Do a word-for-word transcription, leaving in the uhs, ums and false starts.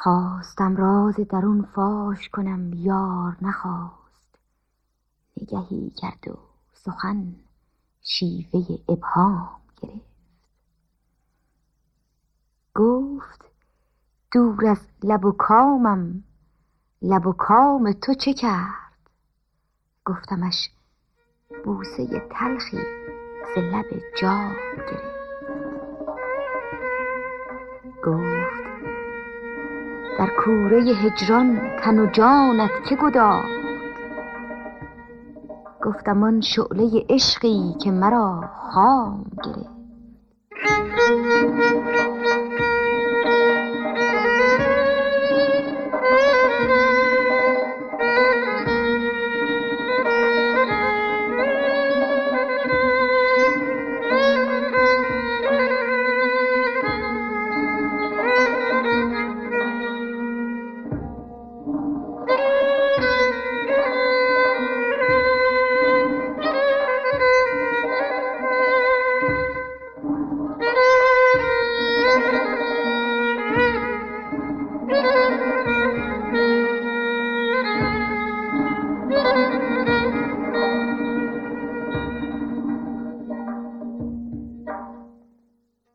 خواستم راز درون فاش کنم یار نخواست، نگهی کرد و سخن شیوه ابهام گرفت. گفت دور از لب و کامم، لب و کام تو چه کرد؟ گفتمش بوسه تلخی ز لب جام گرفت. گفت در کوره هجران تن و جانت که گداخت؟ گفتم آن شعله عشقی که مرا خام گرفت.